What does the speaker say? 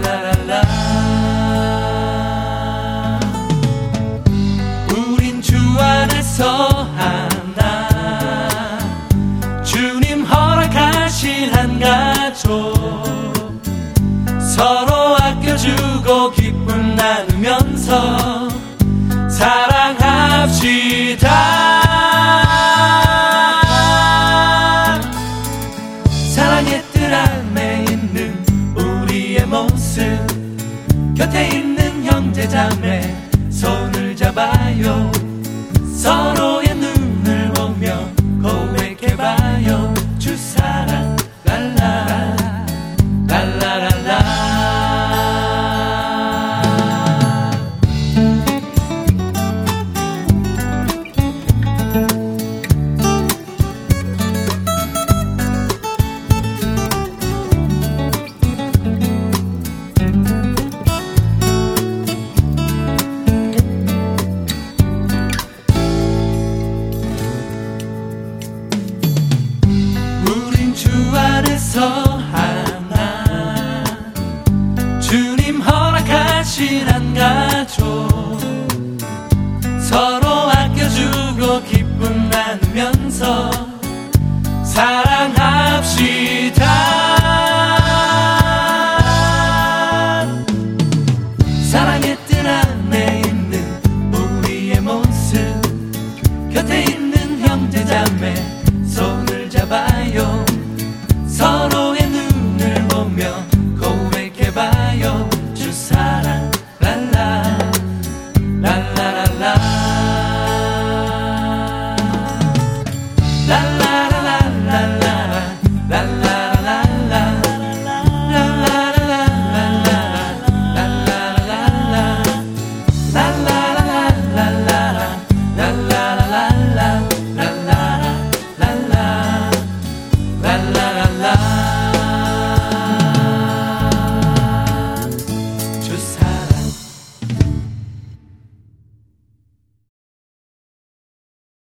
랄라랄라. 우린 주 안에서 하나, 주님 허락하신 한 가족, 서로 아껴주고 기쁨 나누면서 사랑합시다. 사랑의 뜰 안에 있는 우리의 모습, 곁에 있는 형제자매 손을 잡아요. 서로의 눈을 보며 고백해봐요. 주 사랑 랄라 랄라랄라. 우린 주 안에서 하나, 주님 허락하신 한 가족, 서로 아껴주고 기쁨 나누면서